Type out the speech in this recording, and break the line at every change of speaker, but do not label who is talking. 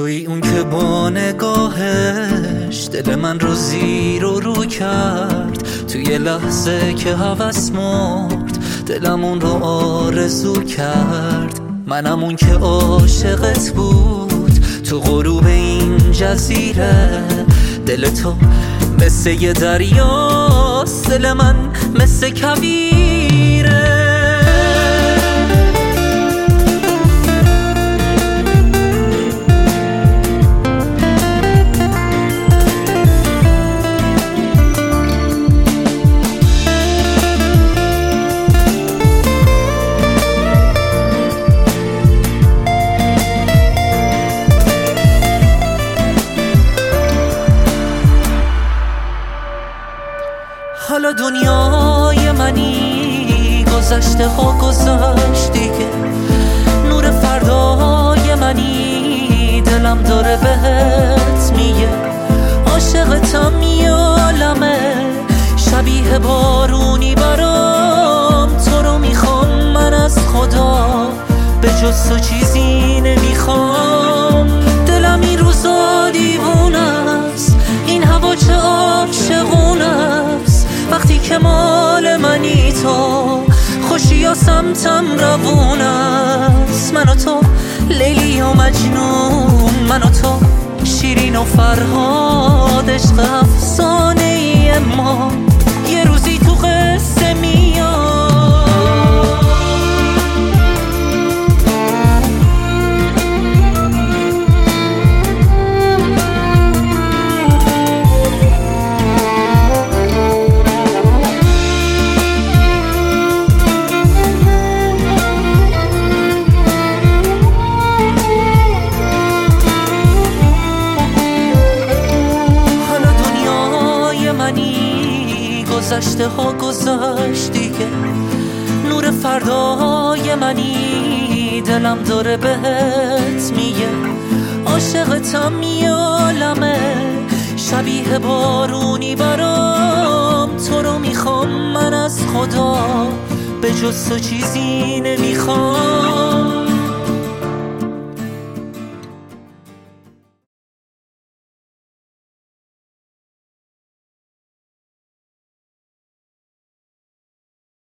توی اون که با نگاهش دل من رو زیر و رو کرد، توی لحظه که هوس مرد دلم اون رو آرزو کرد. منم اون که عاشقت بود تو غروب این جزیره. دل تو مثل یه دریاست، دل من مثل کویره. حالا دنیای منی، گذشته ها گذشت دیگه. نور فردای منی، دلم داره بهت میگه عاشقتم یالمه. شبیه بارونی برام تو رو میخوام من از خدا، به جز تو چیزی نمیخوام. دلم این روزا دیوونه است، این هوا چه عاشقونه است. وقتی که مال منی تو، خوشی و سمتم روون است. من و تو لیلی و مجنون، من و تو شیرین و فرهاد، عشق افسانه ای ما یه روزی تو قصه میاد. گذشته ها گذشت دیگه. نور فردای منی، دلم داره بهت میگه عاشقتم یالمه. شبیه بارونی برام تو رو میخوام من از خدا، به جز تو چیزی نمیخوام.